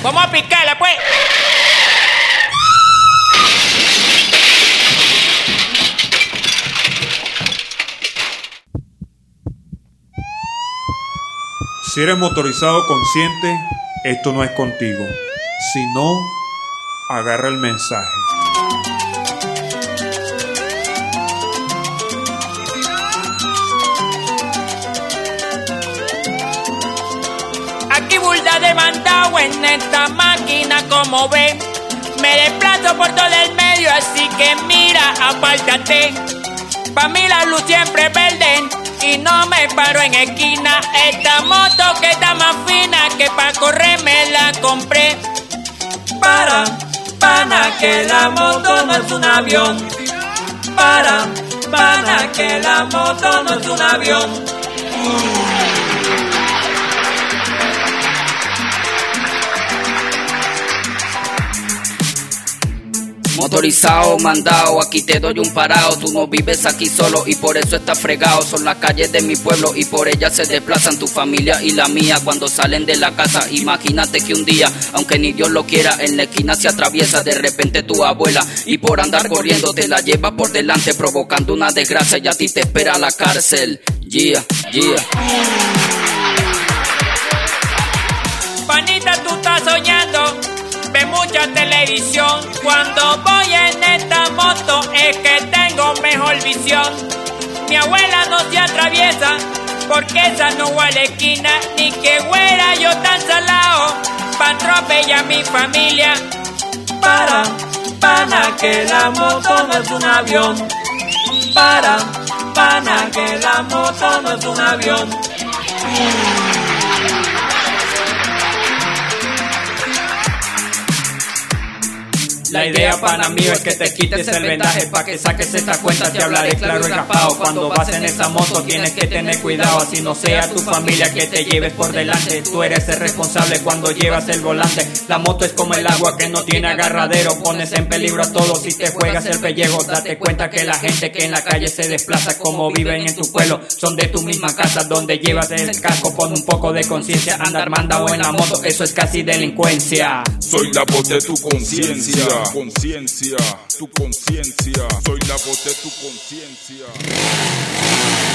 Vamos a picarla, pues. Si eres motorizado consciente, esto no es contigo. Si no, agarra el mensaje. Aquí burda demandado en esta máquina, como ven. Me desplazo por todo el medio, así que mira, apártate. Pa' mí la luz siempre verde y no me paro en esquina. Esta moto que está más fina que pa' correr me la compré. Pana, que la moto no es un avión. Pana, que la moto no es un avión. Motorizado, mandado, aquí te doy un parado. Tú no vives aquí solo y por eso estás fregado. Son las calles de mi pueblo y por ellas se desplazan tu familia y la mía cuando salen de la casa. Imagínate que un día, aunque ni Dios lo quiera, en la esquina se atraviesa de repente tu abuela y por andar corriendo te la lleva por delante provocando una desgracia y a ti te espera la cárcel. Yeah. Panita, tú estás soñando, ve mucha televisión. Cuando voy en esta moto es que tengo mejor visión. Mi abuela no se atraviesa porque esa no va a la esquina. Ni que fuera yo tan salado pa' atropellar a mi familia. Pana, que la moto no es un avión. Pana, que la moto no es un avión. La idea, pana mío, es que te quites el vendaje. Pa' que saques esta cuenta te hablaré claro y raspado. Cuando vas en esa moto tienes que tener cuidado. Así no sea tu familia que te lleves por delante. Tú eres el responsable cuando llevas el volante. La moto es como el agua que no tiene agarradero. Pones en peligro a todos si te juegas el pellejo. Date cuenta que la gente que en la calle se desplaza como viven en tu pueblo son de tu misma casa donde llevas el casco. Pon un poco de conciencia, andar mandado en la moto, eso es casi delincuencia. Soy la voz de tu conciencia. Conciencia, tu conciencia, soy la voz de tu conciencia.